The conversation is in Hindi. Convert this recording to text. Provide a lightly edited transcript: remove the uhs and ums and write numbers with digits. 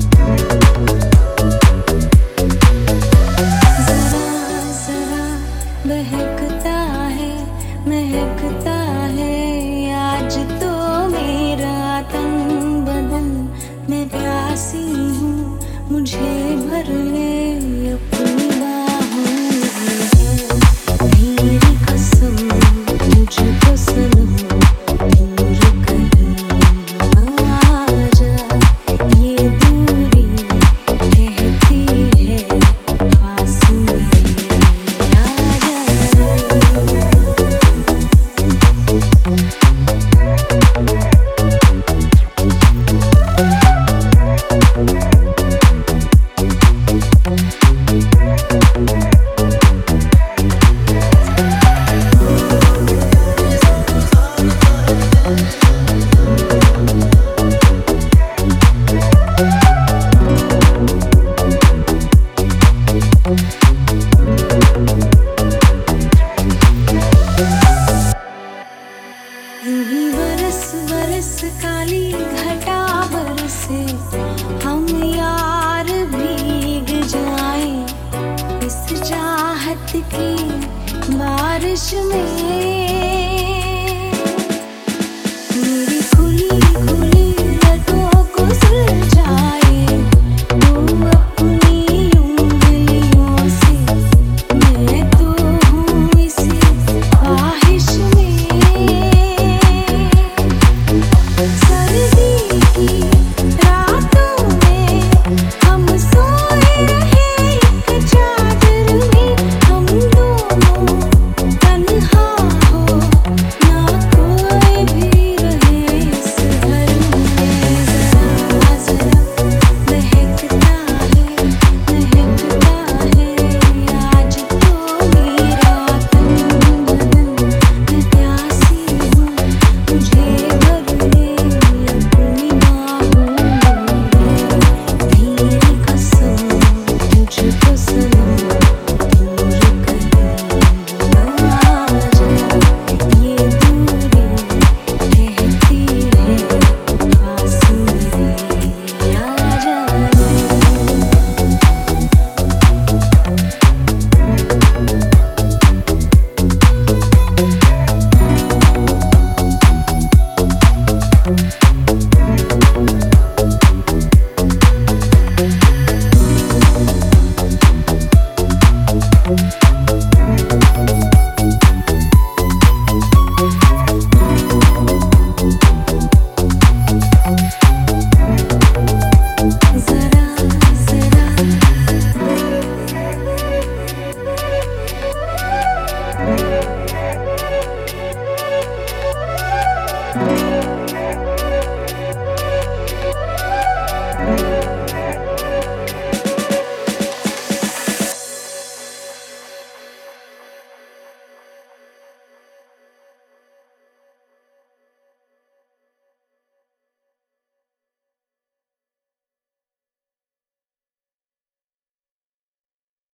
बहकता है महकता है आज तो मेरा तन बदन। मैं प्यासी हूँ मुझे भर ले अपनी बाहों में। मेरी कसम मुझको सनम दूर कहीं आ जा। ये दूरी कहती है पास मेरे आ जा। यूं ही बरस बरस काली घटा बरसे हम यार भीग जाएं इस चाहत की बारिश में। मेरी खुली खुली लटों को सुलझाए वो अपनी उंगलियों से। मैं तो हूँ इसी ख्वाहिश में। सर्दी की रातों में हम सोए रहे एक चादर में। हम दोनों तन्हा हो ना कोई भी रहे इस घर में। जरा जरा महकता है आज तो मेरा तन बदन। मैं प्यासी हूँ मुझे भर ले अपनी बाहों में। मेरी कसम मुझको सनम दूर कहीं आ जा। ये दूरी कहती है पास मेरे आ जा। जरा जरा